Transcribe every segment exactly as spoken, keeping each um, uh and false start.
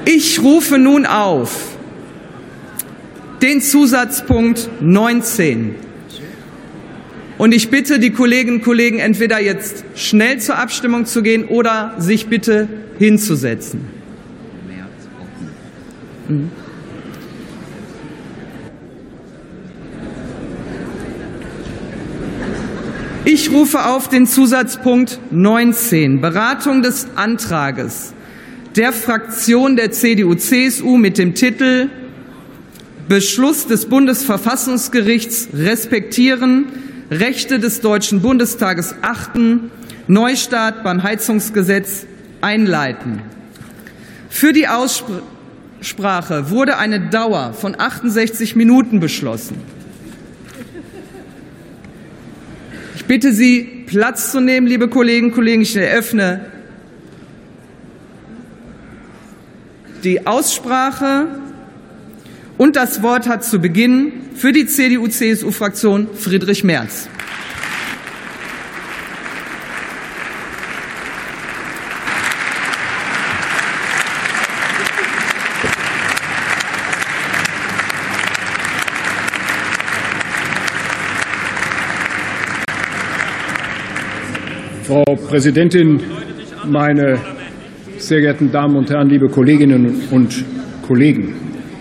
Ich rufe nun auf den Zusatzpunkt neunzehn. Und ich bitte die Kolleginnen und Kollegen, entweder jetzt schnell zur Abstimmung zu gehen oder sich bitte hinzusetzen. Mhm. Ich rufe auf den Zusatzpunkt neunzehn, Beratung des Antrages der Fraktion der C D U C S U mit dem Titel Beschluss des Bundesverfassungsgerichts respektieren, Rechte des Deutschen Bundestages achten, Neustart beim Heizungsgesetz einleiten. Für die Aussprache wurde eine Dauer von achtundsechzig Minuten beschlossen. Ich bitte Sie, Platz zu nehmen, liebe Kolleginnen und Kollegen. Ich eröffne die Aussprache. Und das Wort hat zu Beginn für die C D U C S U-Fraktion Friedrich Merz. Frau Präsidentin, meine sehr geehrten Damen und Herren, liebe Kolleginnen und Kollegen!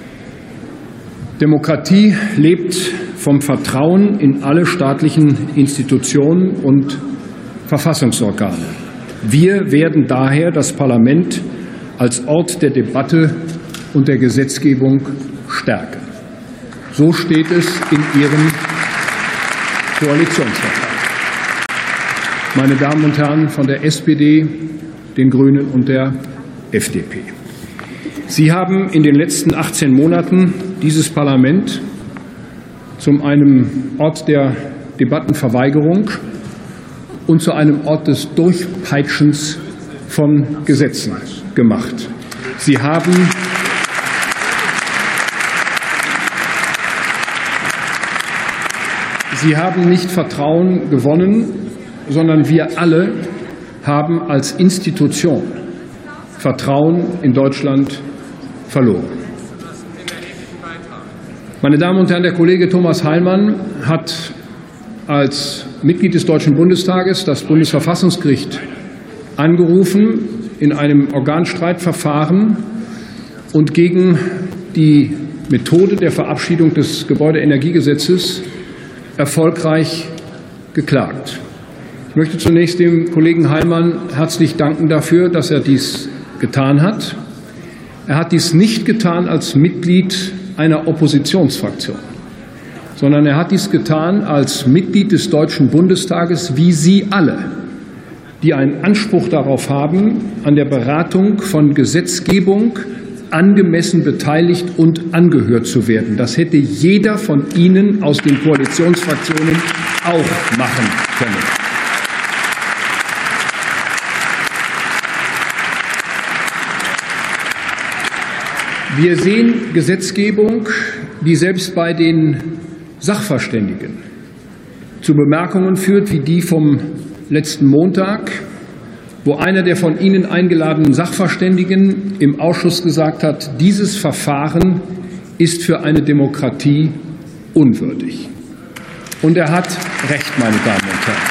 Demokratie lebt vom Vertrauen in alle staatlichen Institutionen und Verfassungsorgane. Wir werden daher das Parlament als Ort der Debatte und der Gesetzgebung stärken. So steht es in Ihrem Koalitionsvertrag. Meine Damen und Herren von der S P D, den Grünen und der F D P. Sie haben in den letzten achtzehn Monaten dieses Parlament zu einem Ort der Debattenverweigerung und zu einem Ort des Durchpeitschens von Gesetzen gemacht. Sie haben Sie haben nicht Vertrauen gewonnen, sondern wir alle haben als Institution Vertrauen in Deutschland verloren. Meine Damen und Herren, der Kollege Thomas Heilmann hat als Mitglied des Deutschen Bundestages das Bundesverfassungsgericht angerufen in einem Organstreitverfahren und gegen die Methode der Verabschiedung des Gebäudeenergiegesetzes erfolgreich geklagt. Ich möchte zunächst dem Kollegen Heilmann herzlich danken dafür, dass er dies getan hat. Er hat dies nicht getan als Mitglied einer Oppositionsfraktion, sondern er hat dies getan als Mitglied des Deutschen Bundestages, wie Sie alle, die einen Anspruch darauf haben, an der Beratung von Gesetzgebung angemessen beteiligt und angehört zu werden. Das hätte jeder von Ihnen aus den Koalitionsfraktionen auch machen können. Wir sehen Gesetzgebung, die selbst bei den Sachverständigen zu Bemerkungen führt, wie die vom letzten Montag, wo einer der von Ihnen eingeladenen Sachverständigen im Ausschuss gesagt hat, dieses Verfahren ist für eine Demokratie unwürdig. Und er hat recht, meine Damen und Herren.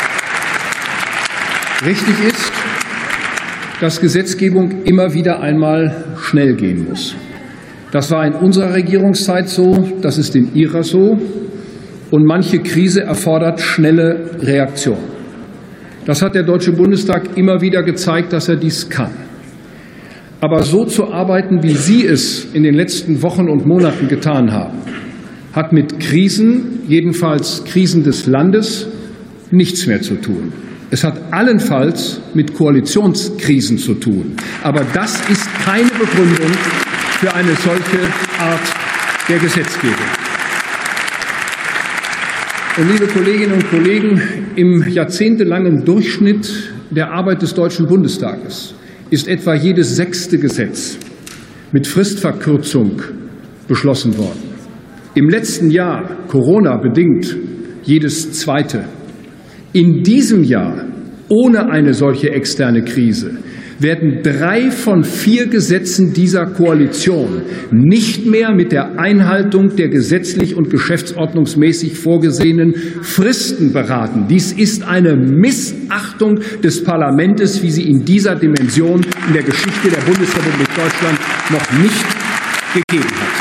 Richtig ist, dass Gesetzgebung immer wieder einmal schnell gehen muss. Das war in unserer Regierungszeit so, das ist in Ihrer so. Und manche Krise erfordert schnelle Reaktion. Das hat der Deutsche Bundestag immer wieder gezeigt, dass er dies kann. Aber so zu arbeiten, wie Sie es in den letzten Wochen und Monaten getan haben, hat mit Krisen, jedenfalls Krisen des Landes, nichts mehr zu tun. Es hat allenfalls mit Koalitionskrisen zu tun. Aber das ist keine Begründung für eine solche Art der Gesetzgebung. Und liebe Kolleginnen und Kollegen, im jahrzehntelangen Durchschnitt der Arbeit des Deutschen Bundestages ist etwa jedes sechste Gesetz mit Fristverkürzung beschlossen worden. Im letzten Jahr, Corona bedingt, jedes zweite. In diesem Jahr, ohne eine solche externe Krise, werden drei von vier Gesetzen dieser Koalition nicht mehr mit der Einhaltung der gesetzlich und geschäftsordnungsmäßig vorgesehenen Fristen beraten. Dies ist eine Missachtung des Parlaments, wie sie in dieser Dimension in der Geschichte der Bundesrepublik Deutschland noch nicht gegeben hat.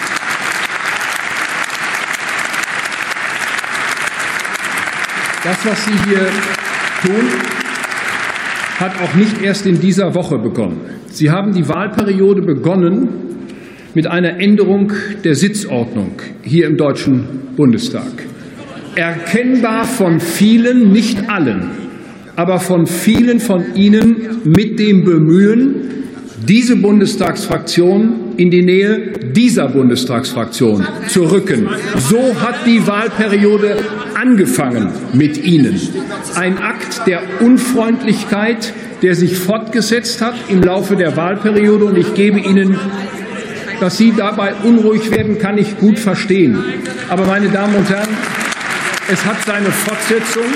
Das, was Sie hier tun, hat auch nicht erst in dieser Woche begonnen. Sie haben die Wahlperiode begonnen mit einer Änderung der Sitzordnung hier im Deutschen Bundestag. Erkennbar von vielen, nicht allen, aber von vielen von Ihnen mit dem Bemühen, diese Bundestagsfraktion in die Nähe dieser Bundestagsfraktion zu rücken. So hat die Wahlperiode angefangen mit Ihnen. Ein Akt der Unfreundlichkeit, der sich fortgesetzt hat im Laufe der Wahlperiode. Und ich gebe Ihnen, dass Sie dabei unruhig werden, kann ich gut verstehen. Aber, meine Damen und Herren, es hat seine Fortsetzung.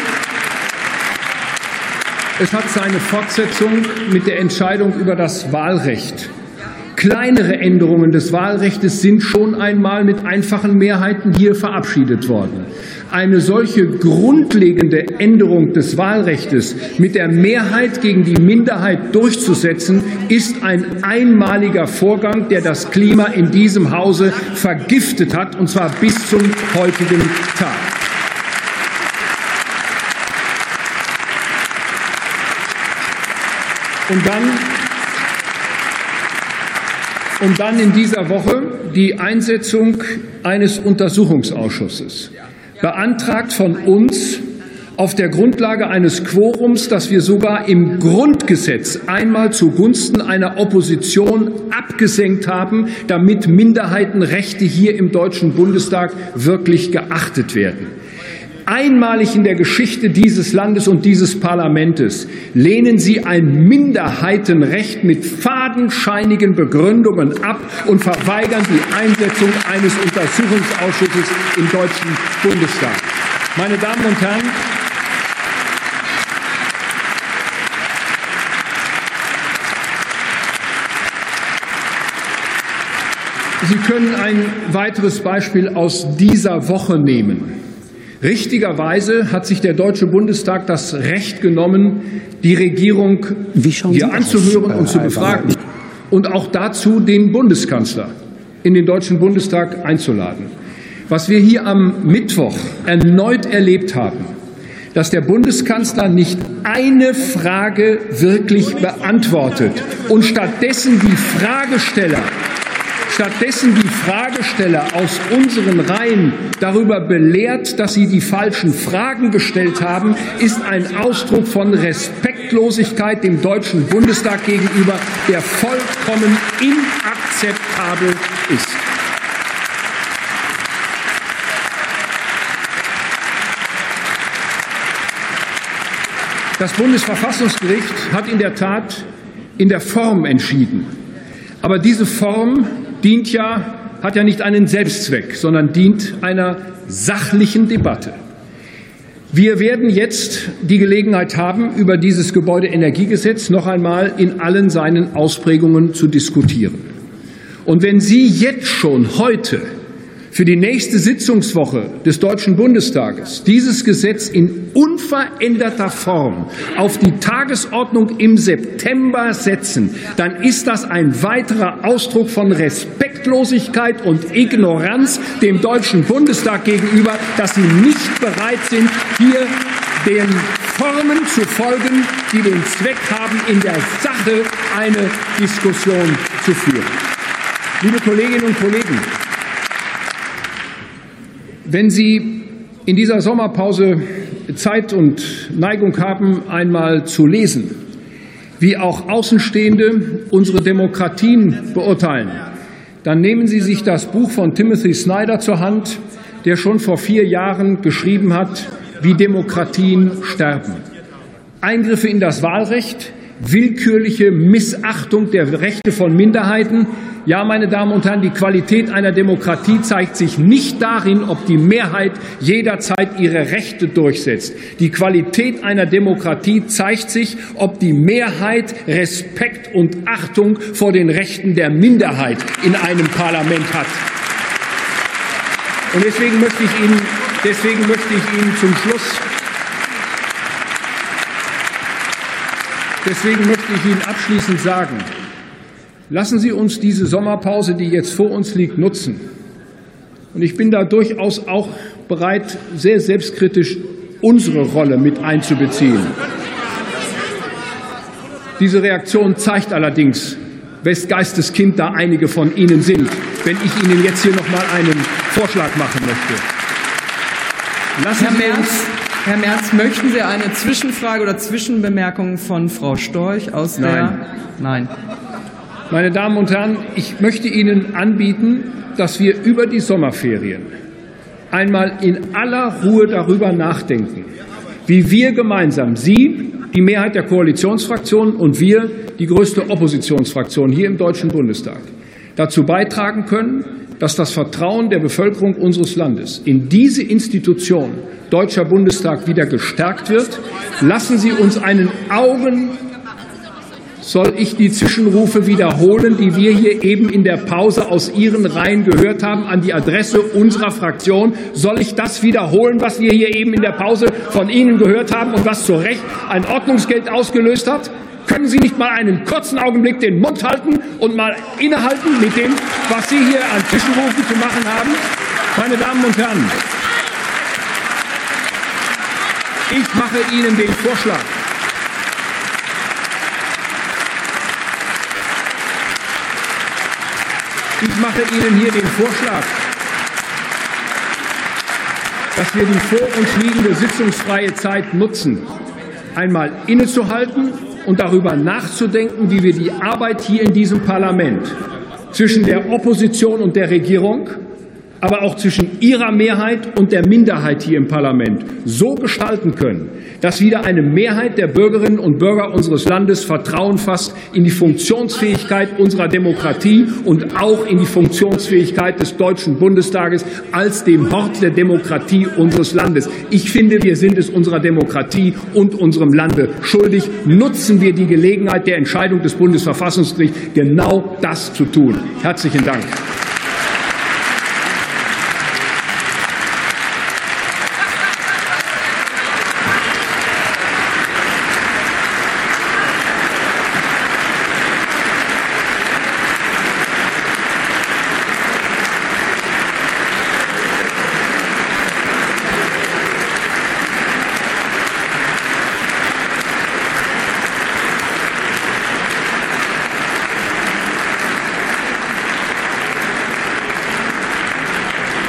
Es hat seine Fortsetzung mit der Entscheidung über das Wahlrecht. Kleinere Änderungen des Wahlrechts sind schon einmal mit einfachen Mehrheiten hier verabschiedet worden. Eine solche grundlegende Änderung des Wahlrechts mit der Mehrheit gegen die Minderheit durchzusetzen, ist ein einmaliger Vorgang, der das Klima in diesem Hause vergiftet hat, und zwar bis zum heutigen Tag. Und dann, und dann in dieser Woche die Einsetzung eines Untersuchungsausschusses, beantragt von uns auf der Grundlage eines Quorums, das wir sogar im Grundgesetz einmal zugunsten einer Opposition abgesenkt haben, damit Minderheitenrechte hier im Deutschen Bundestag wirklich geachtet werden. Einmalig in der Geschichte dieses Landes und dieses Parlaments lehnen Sie ein Minderheitenrecht mit fadenscheinigen Begründungen ab und verweigern die Einsetzung eines Untersuchungsausschusses im Deutschen Bundestag. Meine Damen und Herren, Sie können ein weiteres Beispiel aus dieser Woche nehmen. Richtigerweise hat sich der Deutsche Bundestag das Recht genommen, die Regierung hier anzuhören und zu befragen und auch dazu den Bundeskanzler in den Deutschen Bundestag einzuladen. Was wir hier am Mittwoch erneut erlebt haben, dass der Bundeskanzler nicht eine Frage wirklich beantwortet und stattdessen die Fragesteller Stattdessen die Fragesteller aus unseren Reihen darüber belehrt, dass sie die falschen Fragen gestellt haben, ist ein Ausdruck von Respektlosigkeit dem Deutschen Bundestag gegenüber, der vollkommen inakzeptabel ist. Das Bundesverfassungsgericht hat in der Tat in der Form entschieden. Aber diese Form dient ja, hat ja nicht einen Selbstzweck, sondern dient einer sachlichen Debatte. Wir werden jetzt die Gelegenheit haben, über dieses Gebäudeenergiegesetz noch einmal in allen seinen Ausprägungen zu diskutieren. Und wenn Sie jetzt schon heute für die nächste Sitzungswoche des Deutschen Bundestages dieses Gesetz in unveränderter Form auf die Tagesordnung im September setzen, dann ist das ein weiterer Ausdruck von Respektlosigkeit und Ignoranz dem Deutschen Bundestag gegenüber, dass Sie nicht bereit sind, hier den Formen zu folgen, die den Zweck haben, in der Sache eine Diskussion zu führen. Liebe Kolleginnen und Kollegen, wenn Sie in dieser Sommerpause Zeit und Neigung haben, einmal zu lesen, wie auch Außenstehende unsere Demokratien beurteilen, dann nehmen Sie sich das Buch von Timothy Snyder zur Hand, der schon vor vier Jahren geschrieben hat, wie Demokratien sterben. Eingriffe in das Wahlrecht willkürliche Missachtung der Rechte von Minderheiten. Ja, meine Damen und Herren, die Qualität einer Demokratie zeigt sich nicht darin, ob die Mehrheit jederzeit ihre Rechte durchsetzt. Die Qualität einer Demokratie zeigt sich, ob die Mehrheit Respekt und Achtung vor den Rechten der Minderheit in einem Parlament hat. Und deswegen möchte ich Ihnen, deswegen möchte ich Ihnen zum Schluss Deswegen möchte ich Ihnen abschließend sagen, lassen Sie uns diese Sommerpause, die jetzt vor uns liegt, nutzen. Und ich bin da durchaus auch bereit, sehr selbstkritisch unsere Rolle mit einzubeziehen. Diese Reaktion zeigt allerdings, wes Geistes Kind da einige von Ihnen sind, wenn ich Ihnen jetzt hier noch mal einen Vorschlag machen möchte. Lassen Herr Sie Merz, uns Herr Merz, möchten Sie eine Zwischenfrage oder Zwischenbemerkung von Frau Storch aus der? Nein. Nein. Meine Damen und Herren, ich möchte Ihnen anbieten, dass wir über die Sommerferien einmal in aller Ruhe darüber nachdenken, wie wir gemeinsam, Sie, die Mehrheit der Koalitionsfraktionen und wir, die größte Oppositionsfraktion hier im Deutschen Bundestag, dazu beitragen können, dass das Vertrauen der Bevölkerung unseres Landes in diese Institution Deutscher Bundestag wieder gestärkt wird. Lassen Sie uns einen Augen Soll ich die Zwischenrufe wiederholen, die wir hier eben in der Pause aus Ihren Reihen gehört haben, an die Adresse unserer Fraktion? Soll ich das wiederholen, was wir hier eben in der Pause von Ihnen gehört haben und was zu Recht ein Ordnungsgeld ausgelöst hat? Können Sie nicht mal einen kurzen Augenblick den Mund halten und mal innehalten mit dem, was Sie hier an Zwischenrufen zu machen haben? Meine Damen und Herren, ich mache Ihnen den Vorschlag. Ich mache Ihnen hier den Vorschlag, dass wir die vor uns liegende sitzungsfreie Zeit nutzen, einmal innezuhalten und darüber nachzudenken, wie wir die Arbeit hier in diesem Parlament zwischen der Opposition und der Regierung, aber auch zwischen ihrer Mehrheit und der Minderheit hier im Parlament so gestalten können, dass wieder eine Mehrheit der Bürgerinnen und Bürger unseres Landes Vertrauen fasst in die Funktionsfähigkeit unserer Demokratie und auch in die Funktionsfähigkeit des Deutschen Bundestages als dem Hort der Demokratie unseres Landes. Ich finde, wir sind es unserer Demokratie und unserem Lande schuldig. Nutzen wir die Gelegenheit der Entscheidung des Bundesverfassungsgerichts, genau das zu tun. Herzlichen Dank.